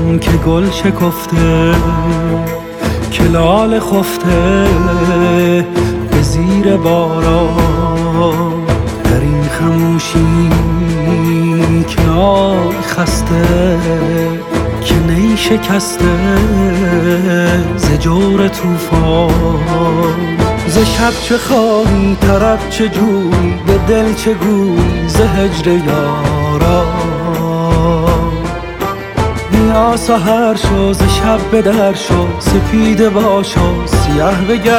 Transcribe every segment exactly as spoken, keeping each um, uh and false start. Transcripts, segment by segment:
که گل شکفته، که لاله خفته به زیر باران. در این خموشی که نای خسته، که نی شکسته ز جور طوفان. ز شب چه خواهی طرب چه جویی، به دل چه گویی ز هجر یاران. بیا سحر شو ز شب به در شو، سپیده باش و سیه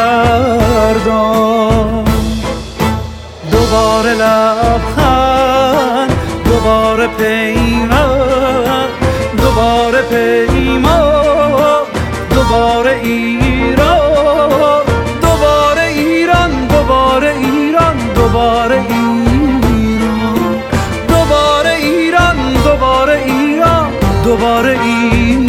بگردان. دوباره لبخند، دوباره پیمان، دوباره پیمان، دوباره ایران، دوباره ایران، دوباره ایران، دوباره ایران، دوباره ایران، دوباره ایران، دوباره ایران.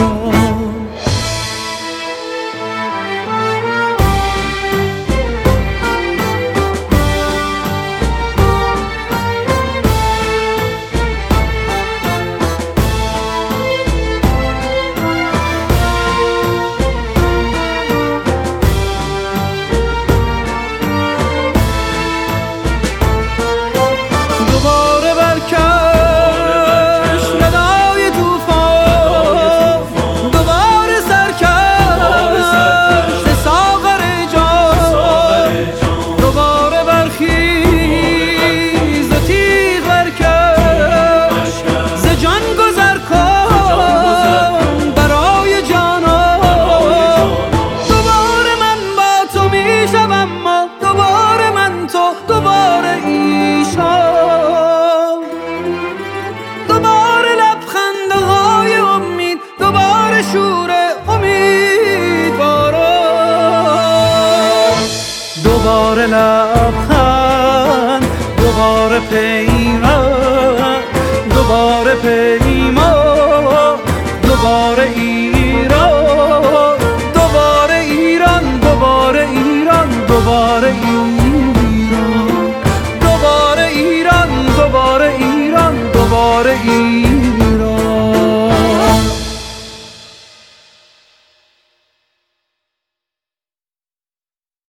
دوباره لبخند، دوباره پیمان، دوباره پیمان، دوباره این